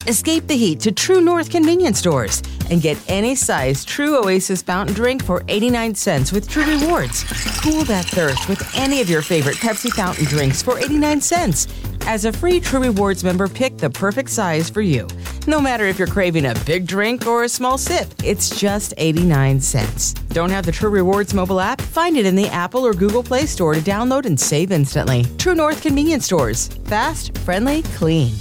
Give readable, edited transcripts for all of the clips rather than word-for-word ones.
Escape the heat to True North convenience stores and get any size True Oasis fountain drink for 89 cents with True Rewards. Cool that thirst with any of your favorite Pepsi fountain drinks for 89 cents. As a free True Rewards member, pick the perfect size for you. No matter if you're craving a big drink or a small sip, it's just 89 cents. Don't have the True Rewards mobile app? Find it in the Apple or Google Play Store to download and save instantly. True North convenience stores. Fast, friendly, clean.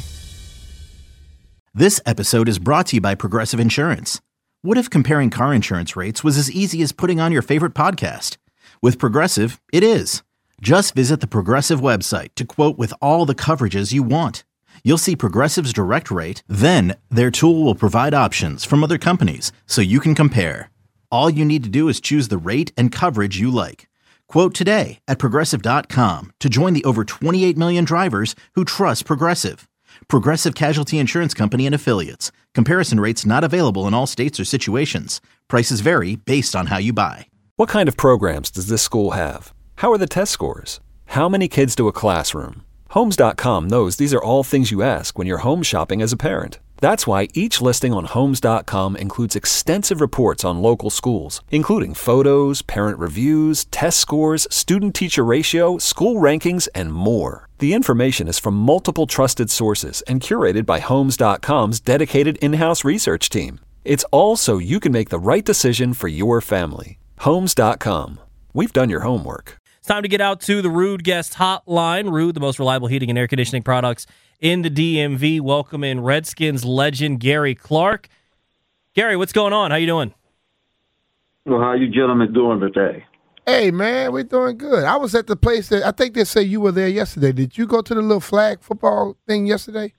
This episode is brought to you by Progressive Insurance. What if comparing car insurance rates was as easy as putting on your favorite podcast? With Progressive, it is. Just visit the Progressive website to quote with all the coverages you want. You'll see Progressive's direct rate, then their tool will provide options from other companies so you can compare. All you need to do is choose the rate and coverage you like. Quote today at Progressive.com to join the over 28 million drivers who trust Progressive. Progressive Casualty Insurance Company and Affiliates. Comparison rates not available in all states or situations. Prices vary based on how you buy. What kind of programs does this school have? How are the test scores? How many kids to a classroom? Homes.com knows these are all things you ask when you're home shopping as a parent. That's why each listing on Homes.com includes extensive reports on local schools, including photos, parent reviews, test scores, student-teacher ratio, school rankings, and more. The information is from multiple trusted sources and curated by Homes.com's dedicated in-house research team. It's all so you can make the right decision for your family. Homes.com. We've done your homework. It's time to get out to the Ruud Guest Hotline. Ruud, the most reliable heating and air conditioning products in the DMV. Welcome in Redskins legend Gary Clark. Gary, what's going on? How you doing? Well, how you gentlemen doing today? Hey, man, we're doing good. I was at the place that I think they say you were there yesterday. Did you go to the little flag football thing yesterday?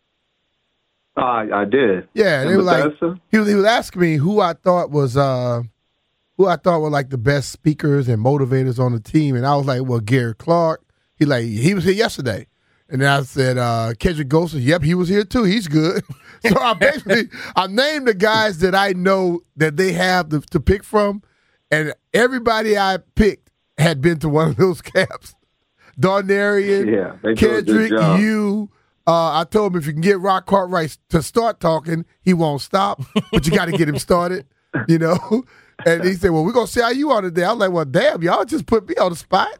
I did. Yeah, they were like he was asking me who I thought were like the best speakers and motivators on the team, and I was like, well, Gary Clark. He was here yesterday. And then I said, Kendrick Ghost, yep, he was here too. He's good. So I named the guys that I know that they have to pick from, and everybody I picked had been to one of those camps. Darnarian, Kendrick, you. I told him if you can get Rock Cartwright to start talking, he won't stop, but you got to get him started, you know. And he said, well, we're going to see how you are today. I was like, well, damn, y'all just put me on the spot.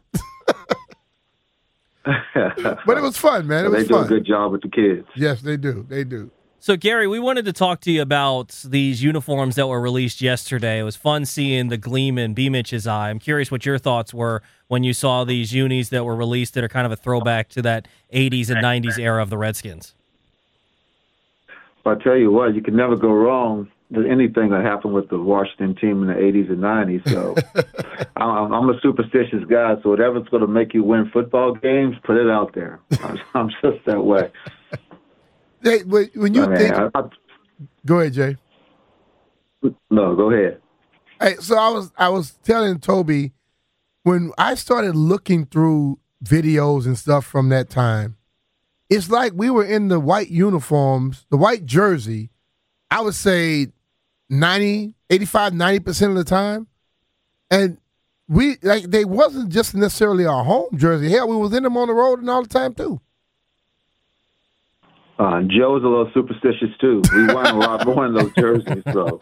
But it was fun, man. They do a good job with the kids. Yes, they do. They do. So, Gary, we wanted to talk to you about these uniforms that were released yesterday. It was fun seeing the gleam in B-Mitch's eye. I'm curious what your thoughts were when you saw these unis that were released that are kind of a throwback to that 80s and 90s era of the Redskins. Well, I tell you what, you can never go wrong with anything that happened with the Washington team in the 80s and 90s. So I'm a superstitious guy, so whatever's going to make you win football games, put it out there. I'm just that way. Hey, when you go ahead, Jay. No, go ahead. Hey, so I was telling Toby, when I started looking through videos and stuff from that time, it's like we were in the white uniforms, the white jersey, I would say 85-90% of the time. And they wasn't just necessarily our home jersey. Hell, we was in them on the road and all the time too. Joe's a little superstitious too. We won a lot more in those jerseys, so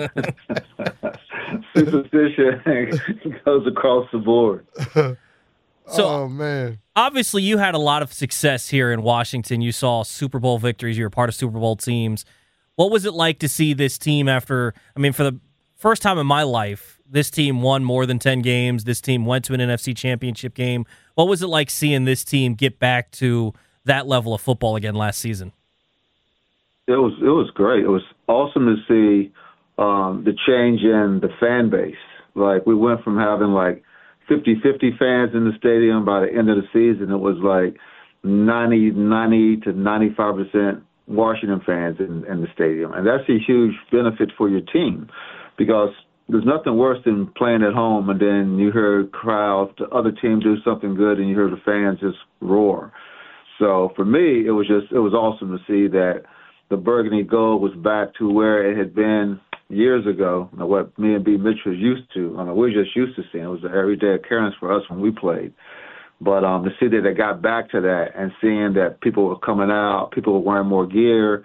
superstition goes across the board. So, oh, man. Obviously, you had a lot of success here in Washington. You saw Super Bowl victories. You were part of Super Bowl teams. What was it like to see this team for the first time in my life, this team won more than 10 games. This team went to an NFC championship game. What was it like seeing this team get back to that level of football again last season? It was great. It was awesome to see the change in the fan base. Like, we went from having 50-50 fans in the stadium. By the end of the season, it was 90 to 95% Washington fans in the stadium. And that's a huge benefit for your team, because there's nothing worse than playing at home and then you hear crowd, the other team do something good, and you hear the fans just roar. So for me, it was awesome to see that the burgundy gold was back to where it had been years ago, what me and B. Mitch was used to. We were just used to seeing. It was an everyday occurrence for us when we played. But to see that they got back to that and seeing that people were coming out, people were wearing more gear,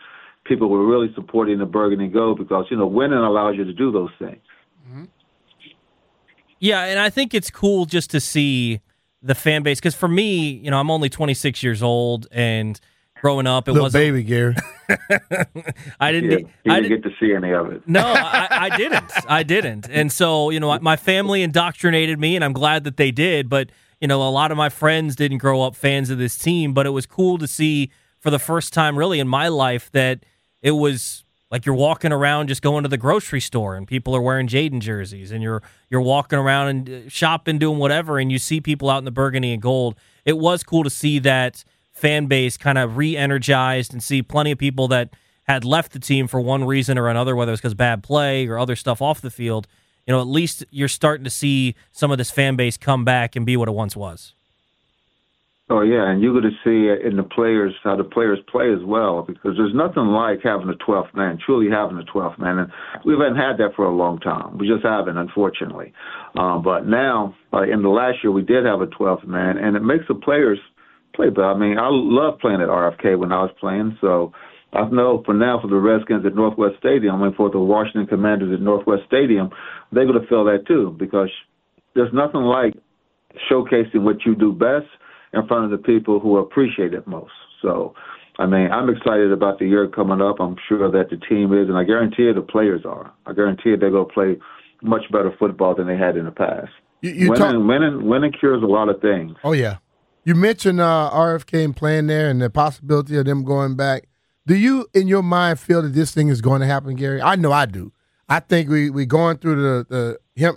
people were really supporting the Burgundy Gold because, winning allows you to do those things. Mm-hmm. Yeah, and I think it's cool just to see the fan base, because for me, I'm only 26 years old, and growing up, it wasn't baby, Gary. I didn't get to see any of it. No, I didn't. And so, my family indoctrinated me, and I'm glad that they did. But, a lot of my friends didn't grow up fans of this team. But it was cool to see for the first time really in my life that it was like you're walking around just going to the grocery store and people are wearing Jaden jerseys, and you're walking around and shopping, doing whatever, and you see people out in the burgundy and gold. It was cool to see that fan base kind of re-energized and see plenty of people that had left the team for one reason or another, whether it's because bad play or other stuff off the field. At least you're starting to see some of this fan base come back and be what it once was. Oh, yeah, and you're going to see in the players how the players play as well, because there's nothing like having a 12th man, truly having a 12th man. And we haven't had that for a long time. We just haven't, unfortunately. But now, in the last year, we did have a 12th man, and it makes the players play better. I mean, I love playing at RFK when I was playing, so I know for the Redskins at Northwest Stadium and for the Washington Commanders at Northwest Stadium, they're going to feel that too, because there's nothing like showcasing what you do best in front of the people who appreciate it most. So, I mean, I'm excited about the year coming up. I'm sure that the team is, and I guarantee you the players are. I guarantee you they're going to play much better football than they had in the past. Winning cures a lot of things. Oh, yeah. You mentioned RFK and playing there and the possibility of them going back. Do you, in your mind, feel that this thing is going to happen, Gary? I know I do. I think we're going through the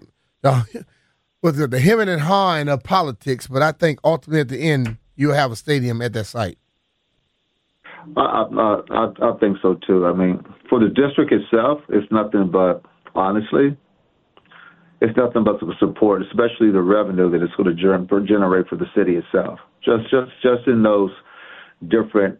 hemming and hawing of politics, but I think ultimately at the end you'll have a stadium at that site. I think so too. I mean, for the district itself, it's nothing but, honestly, it's nothing but support, especially the revenue that it's going to generate for the city itself. Just in those different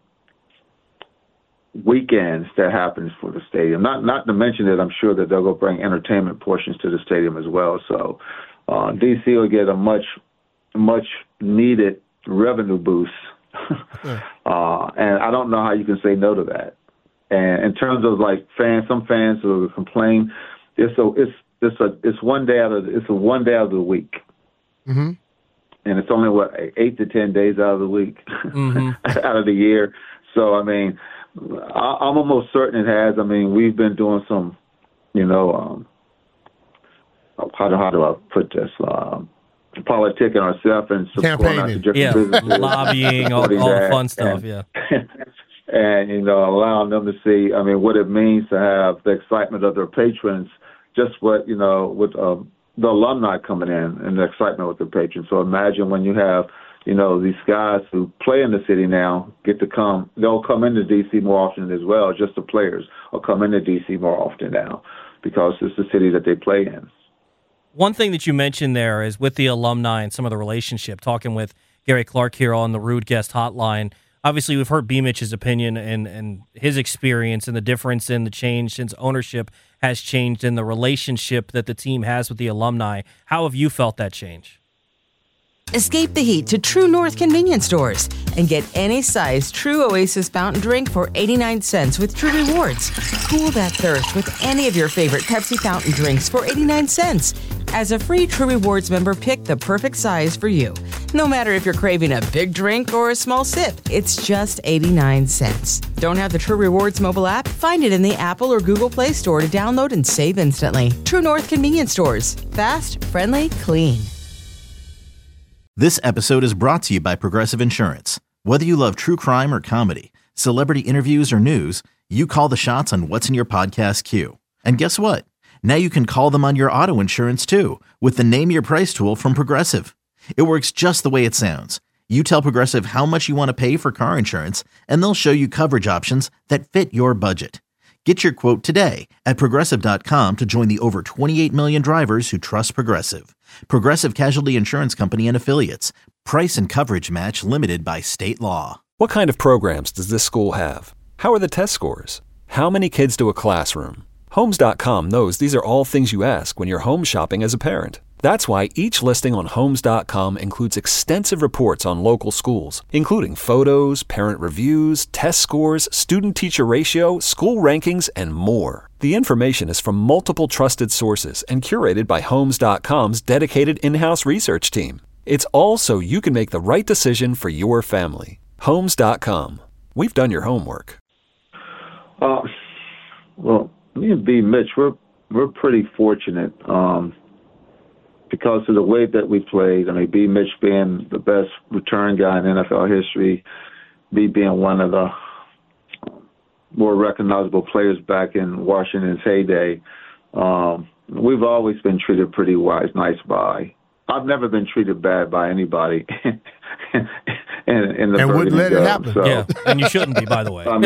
weekends that happens for the stadium. Not to mention that I'm sure that they'll go bring entertainment portions to the stadium as well. So DC will get a much needed revenue boost. And I don't know how you can say no to that. And in terms of like some fans who complain, it's one day out of the week. Mm-hmm. And it's only 8 to 10 days out of the week, out of the year. So I mean, I'm almost certain it has. I mean, we've been doing some, how do I put this? Politicking ourselves and supporting our different businesses, lobbying, all the fun stuff, and allowing them to see, I mean, what it means to have the excitement of their patrons. Just what with the alumni coming in and the excitement with the patrons. So imagine when you have these guys who play in the city now get to come. They'll come into D.C. more often as well. Just the players will come into D.C. more often now because it's the city that they play in. One thing that you mentioned there is with the alumni and some of the relationship, talking with Gary Clark here on the Rude Guest Hotline. Obviously, we've heard B-Mitch's opinion and his experience and the difference in the change since ownership has changed in the relationship that the team has with the alumni. How have you felt that change? Escape the heat to True North convenience stores and get any size True Oasis fountain drink for 89 cents with True Rewards. Cool that thirst with any of your favorite Pepsi fountain drinks for 89 cents. As a free True Rewards member, pick the perfect size for you. No matter if you're craving a big drink or a small sip, it's just 89 cents. Don't have the True Rewards mobile app? Find it in the Apple or Google Play Store to download and save instantly. True North convenience stores. Fast, friendly, clean. This episode is brought to you by Progressive Insurance. Whether you love true crime or comedy, celebrity interviews or news, you call the shots on what's in your podcast queue. And guess what? Now you can call them on your auto insurance too with the Name Your Price tool from Progressive. It works just the way it sounds. You tell Progressive how much you want to pay for car insurance, and they'll show you coverage options that fit your budget. Get your quote today at Progressive.com to join the over 28 million drivers who trust Progressive. Progressive Casualty Insurance Company and Affiliates. Price and coverage match limited by state law. What kind of programs does this school have? How are the test scores? How many kids do a classroom? Homes.com knows these are all things you ask when you're home shopping as a parent. That's why each listing on Homes.com includes extensive reports on local schools, including photos, parent reviews, test scores, student-teacher ratio, school rankings, and more. The information is from multiple trusted sources and curated by Homes.com's dedicated in-house research team. It's all so you can make the right decision for your family. Homes.com. We've done your homework. Well, me and B. Mitch, we're pretty fortunate because of the way that we played. I mean, B. Mitch being the best return guy in NFL history, B. being one of the more recognizable players back in Washington's heyday. We've always been treated pretty nice by. I've never been treated bad by anybody. In the and wouldn't let it happen. So, yeah, and you shouldn't be, by the way. I've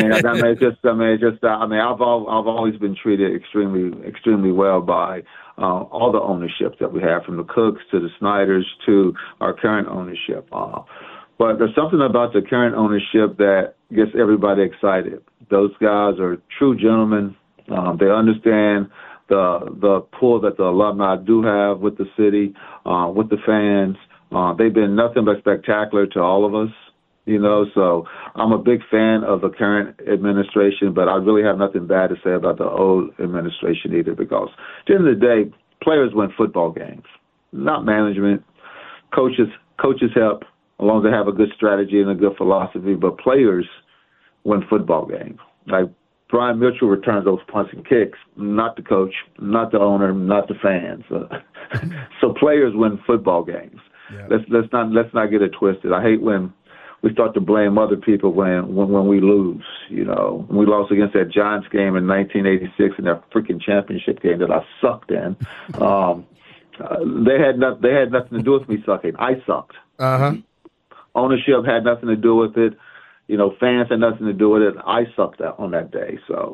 always been treated extremely well by all the ownership that we have, from the Cooks to the Snyders to our current ownership. But there's something about the current ownership that gets everybody excited. Those guys are true gentlemen. They understand the pull that the alumni do have with the city, with the fans. They've been nothing but spectacular to all of us, so I'm a big fan of the current administration, but I really have nothing bad to say about the old administration either, because at the end of the day, players win football games, not management. Coaches help, as long as they have a good strategy and a good philosophy, but players win football games. Like Brian Mitchell returns those punts and kicks, not the coach, not the owner, not the fans. So players win football games. Yeah. Let's not get it twisted. I hate when we start to blame other people when we lose. When we lost against that Giants game in 1986 in that freaking championship game that I sucked in. They had nothing to do with me sucking. I sucked. Ownership had nothing to do with it. Fans had nothing to do with it. I sucked out on that day. So,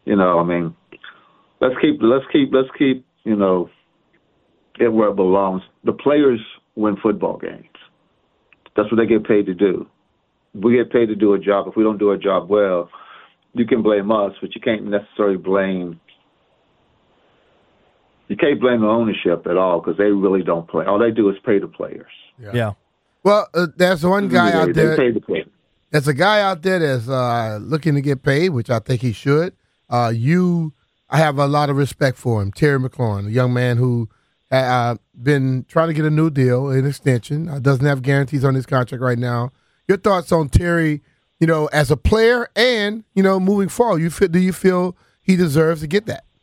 let's keep it where it belongs. The players win football games. That's what they get paid to do. We get paid to do a job. If we don't do a job well, you can blame us, but you can't necessarily blame. You can't blame the ownership at all, because they really don't play. All they do is pay the players. Yeah. Well, there's one guy out there. They pay the players. There's a guy out there that's looking to get paid, which I think he should. I have a lot of respect for him, Terry McLaurin, a young man who been trying to get a new deal, an extension. Doesn't have guarantees on his contract right now. Your thoughts on Terry, as a player and, moving forward? Do you feel he deserves to get that?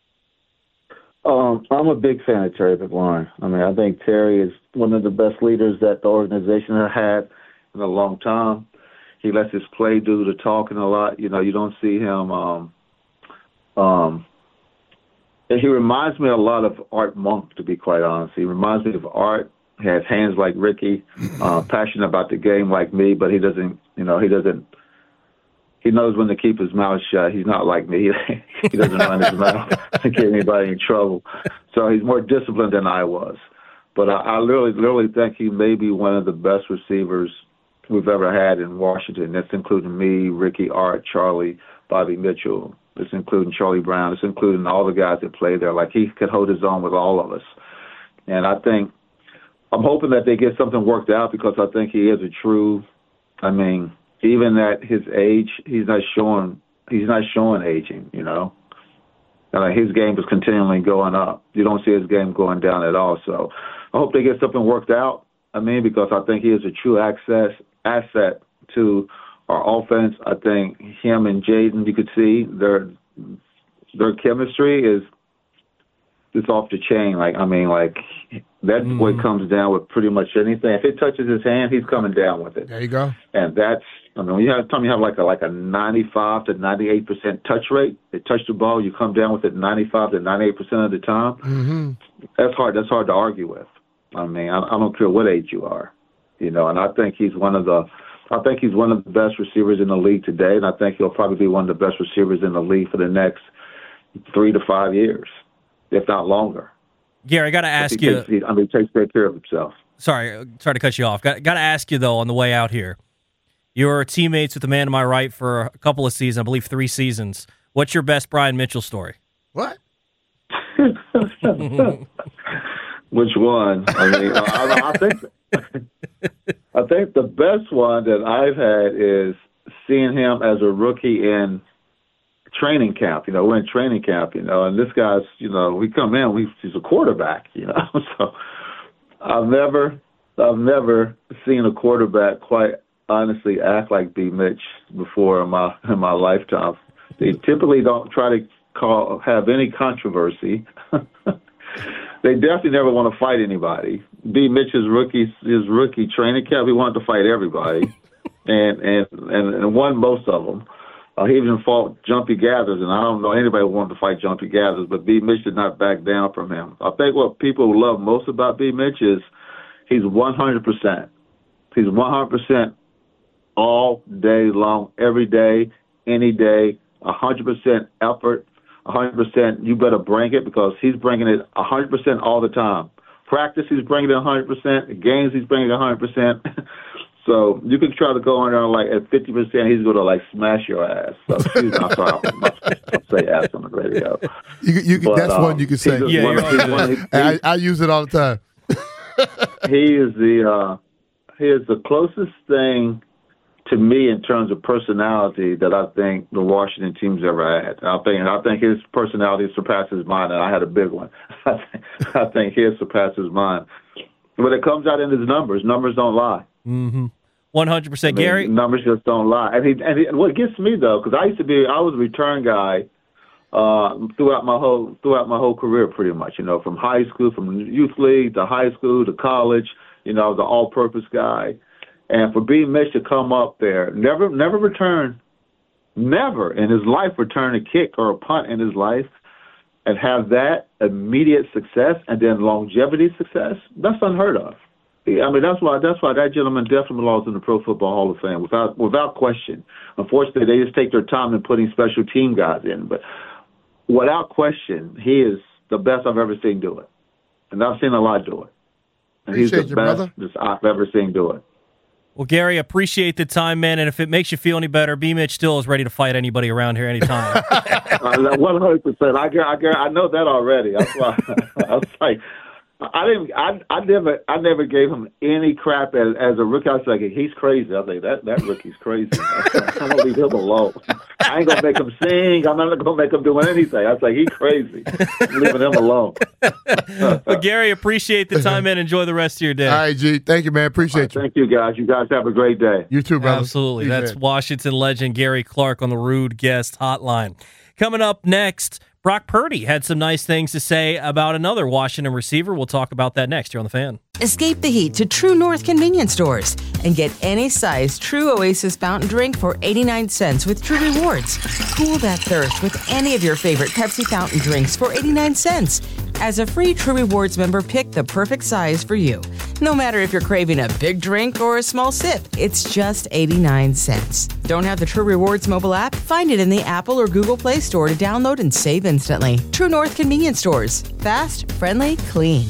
I'm a big fan of Terry McLaurin. I think Terry is one of the best leaders that the organization has had in a long time. He lets his play do the talking a lot. You don't see him. He reminds me a lot of Art Monk, to be quite honest. He reminds me of Art. He has hands like Ricky, passionate about the game like me, but he doesn't. He knows when to keep his mouth shut. He's not like me. He doesn't run his mouth to get anybody in trouble. So he's more disciplined than I was. But I literally think he may be one of the best receivers we've ever had in Washington. That's including me, Ricky, Art, Charlie, Bobby Mitchell. It's including Charlie Brown. It's including all the guys that play there. Like, he could hold his own with all of us. And I'm hoping that they get something worked out, because I think he is a true, even at his age, he's not showing aging, And his game is continually going up. You don't see his game going down at all. So I hope they get something worked out. Because I think he is a true asset to our offense. I think him and Jaden, you could see their chemistry is off the chain. That boy comes down with pretty much anything. If it touches his hand, he's coming down with it. There you go. And that's, when you have like a 95 to 98% touch rate. They touch the ball, you come down with it 95 to 98% of the time. Mm-hmm. That's hard to argue with. I don't care what age you are, and I think he's one of the best receivers in the league today, and I think he'll probably be one of the best receivers in the league for the next 3 to 5 years, if not longer. Gary, I got to ask you. He takes great care of himself. Sorry to cut you off. Got to ask you, though, on the way out here. You were teammates with the man to my right for a couple of seasons, I believe 3 seasons. What's your best Brian Mitchell story? What? Which one? I mean, I think the best one that I've had is seeing him as a rookie in training camp. We're in training camp, and this guy's, we come in, he's a quarterback, So I've never seen a quarterback quite honestly act like B. Mitch before in my lifetime. They typically don't try to have any controversy. They definitely never want to fight anybody. B. Mitch's rookie training camp, he wanted to fight everybody, and won most of them. He even fought Jumpy Gathers, and I don't know anybody who wanted to fight Jumpy Gathers, but B. Mitch did not back down from him. I think what people love most about B. Mitch is he's 100%. He's 100% all day long, every day, any day, 100% effort, 100%. You better bring it because he's bringing it 100% all the time. Practice, he's bringing it 100%. Games, he's bringing it 100%. So you can try to go in there like at 50%, he's going to like smash your ass. So excuse me, I'm sorry, I'll say ass on the radio. But, that's one you can say. Yeah, I use it all the time. He is the closest thing to me in terms of personality that I think the Washington team's ever had. I think his personality surpasses mine, and I had a big one. I think his surpasses mine. When it comes out in his numbers don't lie. Mm-hmm. 100%, Gary. Numbers just don't lie. And what gets me though, because I was a return guy throughout my whole career, pretty much. From high school, from youth league to high school to college. The all-purpose guy. And for B. Mitch to come up there, never in his life return a kick or a punt in his life, and have that immediate success and then longevity success, that's unheard of. I mean, that's why that gentleman definitely belongs in the Pro Football Hall of Fame without question. Unfortunately, they just take their time in putting special team guys in, but without question, he is the best I've ever seen do it, and I've seen a lot do it. And he's the best I've ever seen do it. Well, Gary, appreciate the time, man. And if it makes you feel any better, B. Mitch still is ready to fight anybody around here anytime. 100%. I know that already. That's why I was like, I never gave him any crap as a rookie. I was like, he's crazy. I was like, that rookie's crazy. I'm gonna leave him alone. I ain't gonna make him sing. I'm not gonna make him do anything. I was like, he's crazy. I'm leaving him alone. But Gary, appreciate the time, man. Enjoy the rest of your day. All right, G. Thank you, man. Appreciate you. Thank you, guys. You guys have a great day. You too, brother. Absolutely. That's Washington legend Gary Clark on the Rude Guest Hotline. Coming up next, Brock Purdy had some nice things to say about another Washington receiver. We'll talk about that next here on The Fan. Escape the heat to True North convenience stores and get any size True Oasis fountain drink for 89 cents with True Rewards. Cool that thirst with any of your favorite Pepsi fountain drinks for 89 cents. As a free True Rewards member, pick the perfect size for you. No matter if you're craving a big drink or a small sip, it's just 89 cents. Don't have the True Rewards mobile app? Find it in the Apple or Google Play Store to download and save instantly. True North convenience stores. Fast, friendly, clean.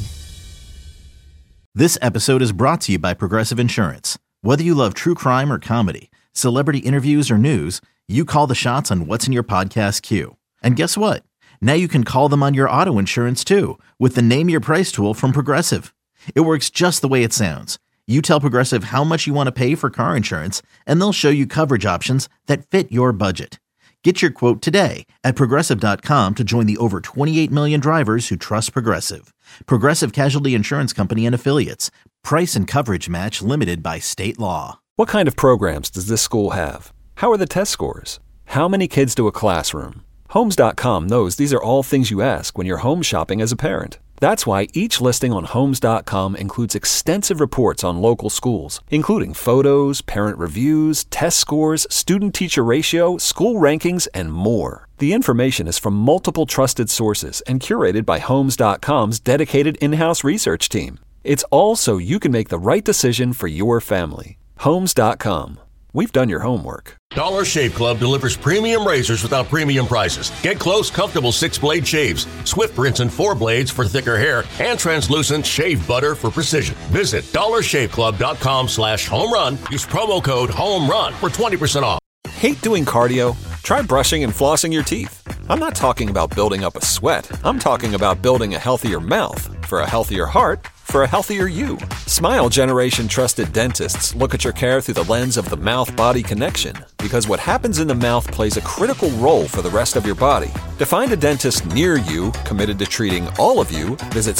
This episode is brought to you by Progressive Insurance. Whether you love true crime or comedy, celebrity interviews or news, you call the shots on what's in your podcast queue. And guess what? Now you can call them on your auto insurance too with the Name Your Price tool from Progressive. It works just the way it sounds. You tell Progressive how much you want to pay for car insurance, and they'll show you coverage options that fit your budget. Get your quote today at Progressive.com to join the over 28 million drivers who trust Progressive. Progressive Casualty Insurance Company and Affiliates. Price and coverage match limited by state law. What kind of programs does this school have? How are the test scores? How many kids do a classroom? Homes.com knows these are all things you ask when you're home shopping as a parent. That's why each listing on Homes.com includes extensive reports on local schools, including photos, parent reviews, test scores, student-teacher ratio, school rankings, and more. The information is from multiple trusted sources and curated by Homes.com's dedicated in-house research team. It's all so you can make the right decision for your family. Homes.com. We've done your homework. Dollar Shave Club delivers premium razors without premium prices. Get close, comfortable 6-blade shaves, swift rinse and 4 blades for thicker hair, and translucent shave butter for precision. Visit dollarshaveclub.com/home-run. Use promo code HOME-RUN for 20% off. Hate doing cardio? Try brushing and flossing your teeth. I'm not talking about building up a sweat. I'm talking about building a healthier mouth. for a healthier heart, for a healthier you. Smile Generation trusted dentists look at your care through the lens of the mouth-body connection, because what happens in the mouth plays a critical role for the rest of your body. To find a dentist near you committed to treating all of you, visit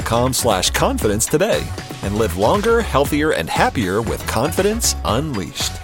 smilegeneration.com/confidence today and live longer, healthier, and happier with confidence unleashed.